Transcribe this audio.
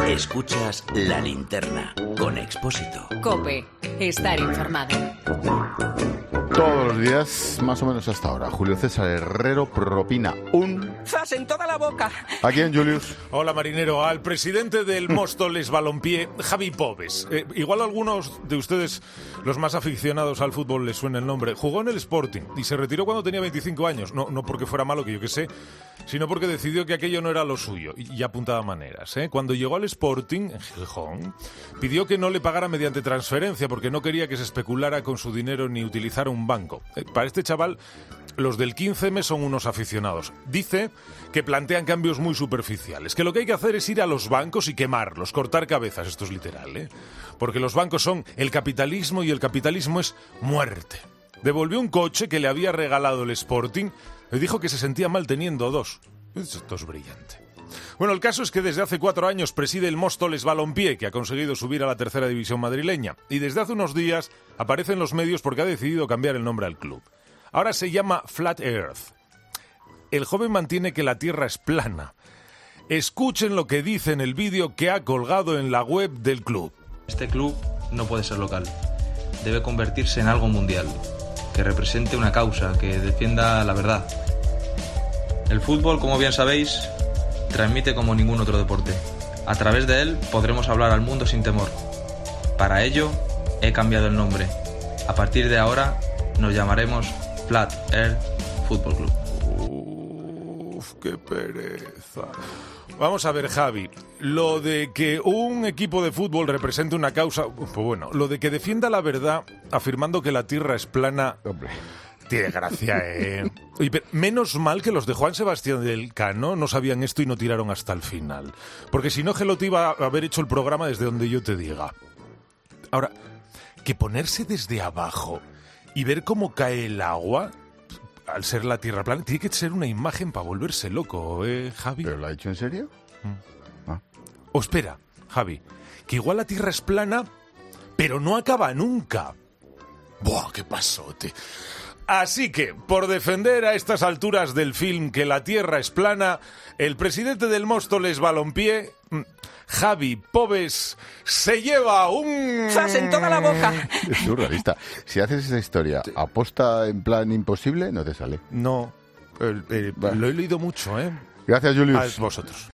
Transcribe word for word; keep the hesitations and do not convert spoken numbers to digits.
Escuchas La Linterna con Expósito. COPE. Estar informado. Todos los días, más o menos hasta ahora, Julio César Herrero propina un... ¡Zas en toda la boca! ¿A quién, Julius? Hola, marinero. Al presidente del Móstoles Balompié, Javi Pobes. Eh, igual a algunos de ustedes, los más aficionados al fútbol, les suena el nombre. Jugó en el Sporting y se retiró cuando tenía veinticinco años. No, no porque fuera malo, que yo qué sé, sino porque decidió que aquello no era lo suyo. Y, y apuntaba maneras. ¿eh? Cuando llegó al Sporting, en Gijón, pidió que no le pagara mediante transferencia porque no quería que se especulara con su dinero ni utilizara un banco. Eh, para este chaval, los del quince eme son unos aficionados. Dice que plantean cambios muy superficiales, que lo que hay que hacer es ir a los bancos y quemarlos, cortar cabezas, esto es literal, ¿eh? Porque los bancos son el capitalismo y el capitalismo es muerte. Devolvió un coche que le había regalado el Sporting y dijo que se sentía mal teniendo dos. Esto es brillante. Bueno, el caso es que desde hace cuatro años preside el Móstoles Balompié, que ha conseguido subir a la tercera división madrileña, y desde hace unos días aparece en los medios porque ha decidido cambiar el nombre al club. Ahora se llama Flat Earth. El joven mantiene que la Tierra es plana. Escuchen lo que dice en el vídeo que ha colgado en la web del club. Este club no puede ser local. Debe convertirse en algo mundial, que represente una causa, que defienda la verdad. El fútbol, como bien sabéis, transmite como ningún otro deporte. A través de él podremos hablar al mundo sin temor. Para ello, he cambiado el nombre. A partir de ahora, nos llamaremos Flat Earth Football Club. Uf, qué pereza. Vamos a ver, Javi, lo de que un equipo de fútbol represente una causa, pues bueno, lo de que defienda la verdad afirmando que la Tierra es plana... Hombre... Tiene gracia, ¿eh? Oye, pero menos mal que los de Juan Sebastián del Cano no sabían esto y no tiraron hasta el final. Porque si no, Gelotti iba a haber hecho el programa desde donde yo te diga. Ahora, que ponerse desde abajo y ver cómo cae el agua, al ser la Tierra plana, tiene que ser una imagen para volverse loco, ¿eh, Javi? ¿Pero lo ha dicho en serio? Mm. Ah. O espera, Javi, que igual la Tierra es plana, pero no acaba nunca. ¡Buah, qué pasote! Así que, por defender a estas alturas del film que la Tierra es plana, el presidente del Móstoles Balompié, Javi Pobes, se lleva un... ¡Zas en toda la boca! Es surrealista. Si haces esa historia aposta en plan imposible, no te sale. No, eh, eh, Bueno. lo he leído mucho, ¿eh? Gracias, Julius. A vosotros.